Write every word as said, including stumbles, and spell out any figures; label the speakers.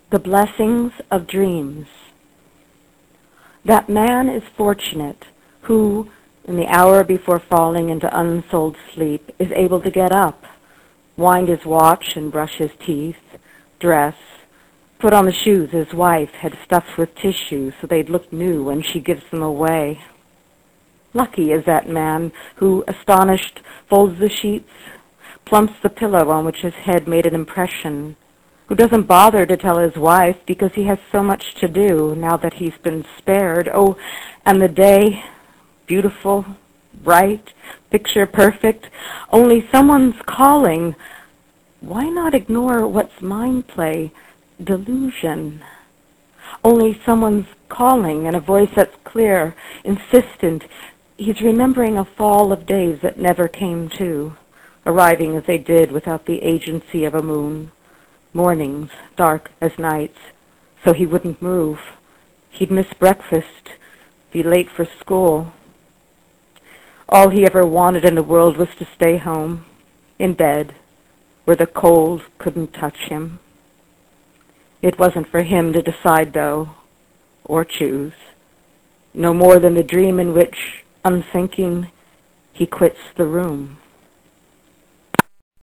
Speaker 1: The blessings of dreams. That man is fortunate who, in the hour before falling into unsouled sleep, is able to get up, wind his watch and brush his teeth, dress, put on the shoes his wife had stuffed with tissue so they'd look new when she gives them away. Lucky is that man who, astonished, folds the sheets, plumps the pillow on which his head made an impression, who doesn't bother to tell his wife because he has so much to do now that he's been spared. Oh, and the day, beautiful, bright, picture perfect, only someone's calling. Why not ignore what's mind play, delusion? Only someone's calling in a voice that's clear, insistent. He's remembering a fall of days that never came to, arriving as they did without the agency of a moon. Mornings, dark as nights, so he wouldn't move. He'd miss breakfast, be late for school. All he ever wanted in the world was to stay home, in bed, where the cold couldn't touch him. It wasn't for him to decide, though, or choose, no more than the dream in which, unthinking, he quits the room.